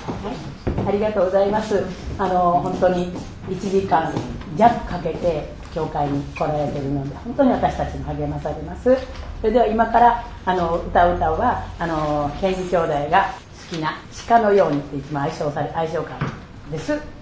ありがとうございます。本当に1時間弱かけて教会に来られているので、本当に私たちも励まされます。それでは今から歌う歌は健二兄弟が好きな鹿のようにっていつも愛称歌です。